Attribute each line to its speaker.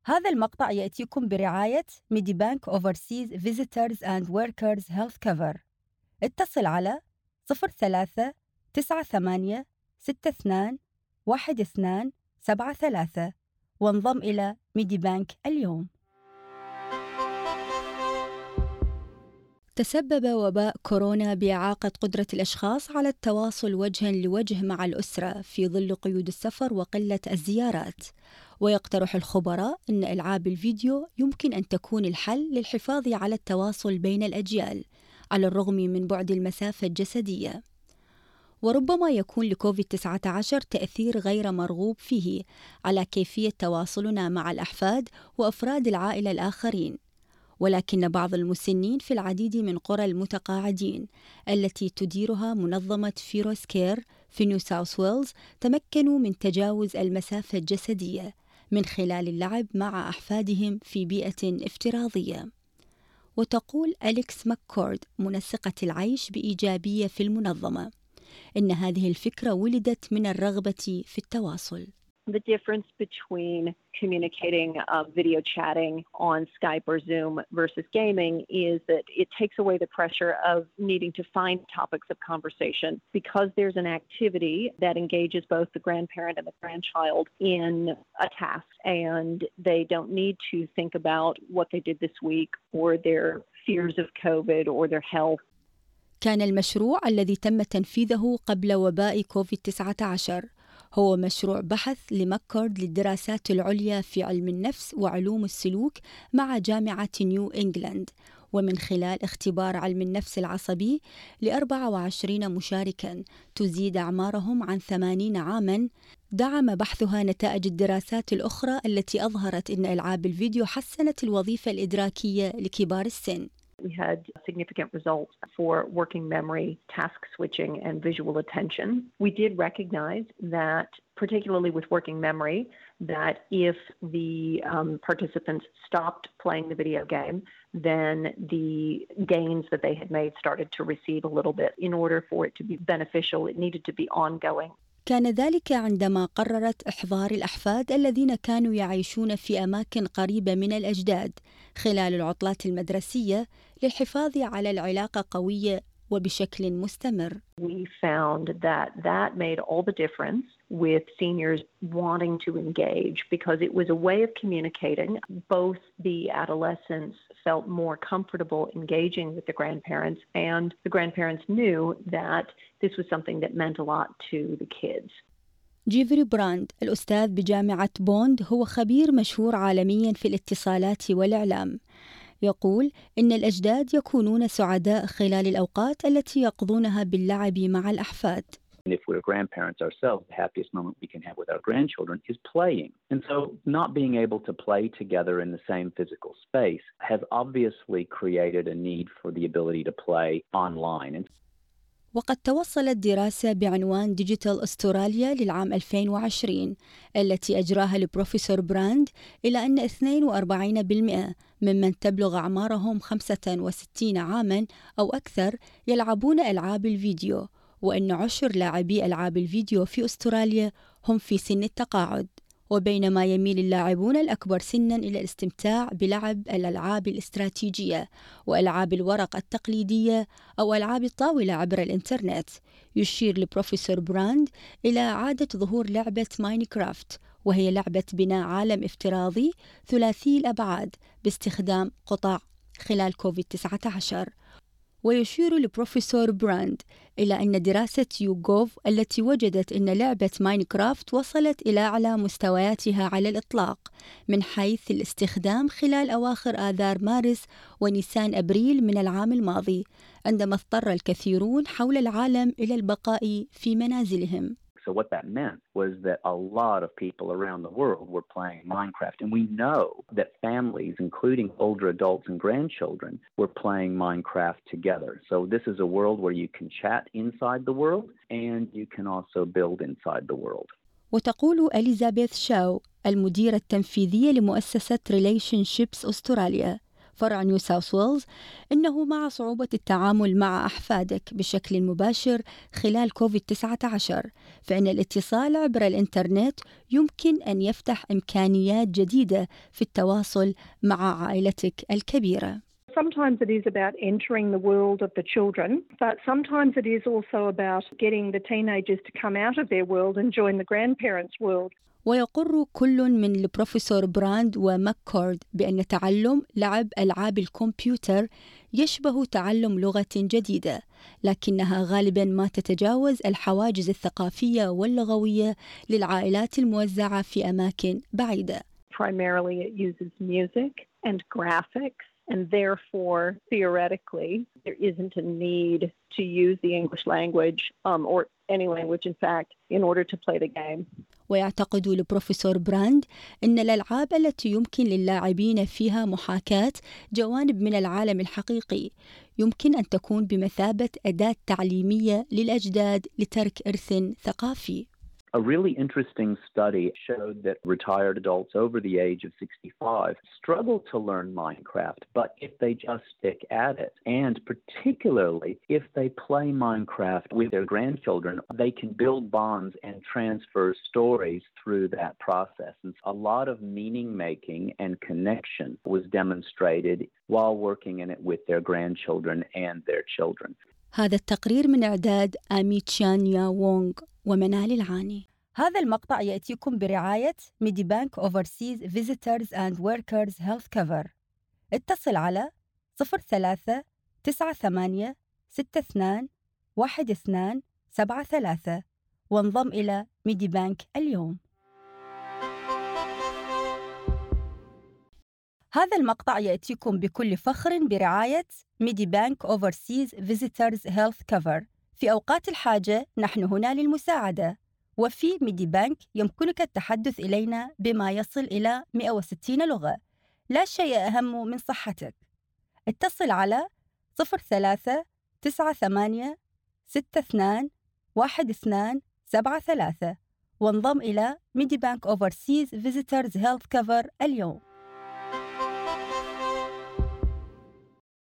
Speaker 1: هذا المقطع يأتيكم برعاية ميدي بانك Overseas Visitors and Workers Health Cover. اتصل على 03 98 62 1273 وانضم إلى ميدي بانك اليوم. تسبب وباء كورونا بإعاقة قدرة الأشخاص على التواصل وجهاً لوجه مع الأسرة في ظل قيود السفر وقلة الزيارات، ويقترح الخبراء أن ألعاب الفيديو يمكن أن تكون الحل للحفاظ على التواصل بين الأجيال على الرغم من بعد المسافة الجسدية. وربما يكون لكوفيد-19 تأثير غير مرغوب فيه على كيفية تواصلنا مع الأحفاد وأفراد العائلة الآخرين، ولكن بعض المسنين في العديد من قرى المتقاعدين التي تديرها منظمة فيروس كير في نيو ساوث ويلز تمكنوا من تجاوز المسافة الجسدية من خلال اللعب مع أحفادهم في بيئة افتراضية. وتقول أليكس ماككورد منسقة العيش بإيجابية في المنظمة إن هذه الفكرة ولدت من الرغبة في التواصل.
Speaker 2: The difference between communicating video chatting on Skype or Zoom versus gaming is that it takes away the pressure of needing to find topics of conversation because there's an activity that engages both the grandparent and the grandchild in a task, and they don't need to think about what they did this week or their fears of COVID or their health.
Speaker 1: كان المشروع الذي تم تنفيذه قبل وباء كوفيد-19 هو مشروع بحث لماككورد للدراسات العليا في علم النفس وعلوم السلوك مع جامعة نيو إنجلاند، ومن خلال اختبار علم النفس العصبي ل24 مشاركاً تزيد أعمارهم عن 80 عاماً، دعم بحثها نتائج الدراسات الأخرى التي أظهرت أن ألعاب الفيديو حسنت الوظيفة الإدراكية لكبار السن.
Speaker 2: We had significant results for working memory, task switching, and visual attention. We did recognize that, particularly with working memory, that if the participants stopped playing the video game, then the gains that they had made started to recede a little bit. In order for it to be beneficial, it needed to be ongoing.
Speaker 1: كان ذلك عندما قررت إحضار الأحفاد الذين كانوا يعيشون في أماكن قريبة من الأجداد خلال العطلات المدرسية للحفاظ على العلاقة قوية وبشكل مستمر.
Speaker 2: We found that made all the difference with seniors wanting to engage because it was a way of communicating. Both the adolescents felt more comfortable engaging with the grandparents, and the grandparents knew that this was something that meant a lot to the kids.
Speaker 1: جيفري براند الأستاذ بجامعة بوند هو خبير مشهور عالميا في الاتصالات والإعلام. يقول إن الأجداد يكونون سعداء خلال الأوقات التي يقضونها باللعب مع الأحفاد.
Speaker 3: If we're grandparents ourselves, the happiest moment we can have with our grandchildren is playing. And so not being able to play together in the same physical space has obviously created a need for the ability to play online.
Speaker 1: وقد توصلت دراسة بعنوان ديجيتال أستراليا للعام 2020 التي أجراها البروفيسور براند إلى أن 42% ممن تبلغ أعمارهم 65 عاماً أو أكثر يلعبون ألعاب الفيديو، وأن 10 لاعبي ألعاب الفيديو في أستراليا هم في سن التقاعد، وبينما يميل اللاعبون الأكبر سناً إلى الاستمتاع بلعب الألعاب الاستراتيجية وألعاب الورق التقليدية أو ألعاب الطاولة عبر الإنترنت. يشير البروفيسور براند إلى إعادة ظهور لعبة ماينكرافت، وهي لعبة بناء عالم افتراضي ثلاثي الأبعاد باستخدام قطع خلال كوفيد-19. ويشير البروفيسور براند إلى أن دراسة يوغوف التي وجدت أن لعبة ماينكرافت وصلت إلى أعلى مستوياتها على الإطلاق من حيث الاستخدام خلال أواخر آذار مارس ونيسان أبريل من العام الماضي، عندما اضطر الكثيرون حول العالم إلى البقاء في منازلهم.
Speaker 3: So what that meant was that a lot of people around the world were playing Minecraft. And we know that families, including older adults and grandchildren, were playing Minecraft together. So this is a world where you can chat inside the world and you can also build inside the world.
Speaker 1: وتقول إليزابيث شاو المديرة التنفيذية لمؤسسة ريليشنشيبس أستراليا: فرع نيو ساوث ويلز إنه مع صعوبة التعامل مع أحفادك بشكل مباشر خلال كوفيد-19 فإن الاتصال عبر الإنترنت يمكن أن يفتح إمكانيات جديدة في التواصل مع عائلتك الكبيرة.
Speaker 4: Sometimes it is about entering the world of the children, but sometimes it is also about getting the teenagers to come out of their world and join the grandparents' world.
Speaker 1: ويقر كل من البروفيسور براند وماككورد بأن تعلم لعب ألعاب الكمبيوتر يشبه تعلم لغة جديدة، لكنها غالباً ما تتجاوز الحواجز الثقافية واللغوية للعائلات الموزعة في أماكن بعيدة.
Speaker 2: Primarily it uses music and graphics, and therefore, theoretically, there isn't a need to use the English language or any language, in fact, in order to play the game.
Speaker 1: ويعتقد البروفيسور براند أن الألعاب التي يمكن للاعبين فيها محاكاة جوانب من العالم الحقيقي يمكن أن تكون بمثابة أداة تعليمية للأجداد لترك إرث ثقافي.
Speaker 3: A really interesting study showed that retired adults over the age of 65 struggle to learn Minecraft, but if they just stick at it, and particularly if they play Minecraft with their grandchildren, they can build bonds and transfer stories through that process. And a lot of meaning making and connection was demonstrated while working in it with their grandchildren and their children.
Speaker 1: هذا التقرير من إعداد أميتشانيا وونغ ومنال العاني. هذا المقطع يأتيكم برعاية ميديبانك Overseas Visitors and Workers Health Cover. اتصل على 03-9862-1273 وانضم إلى ميديبانك اليوم. هذا المقطع يأتيكم بكل فخر برعاية ميديبانك Overseas Visitors Health Cover. في أوقات الحاجة نحن هنا للمساعدة، وفي ميديبانك يمكنك التحدث إلينا بما يصل إلى 160 لغة. لا شيء أهم من صحتك. اتصل على 03-9862-1273 وانضم إلى ميديبانك Overseas Visitors Health Cover اليوم.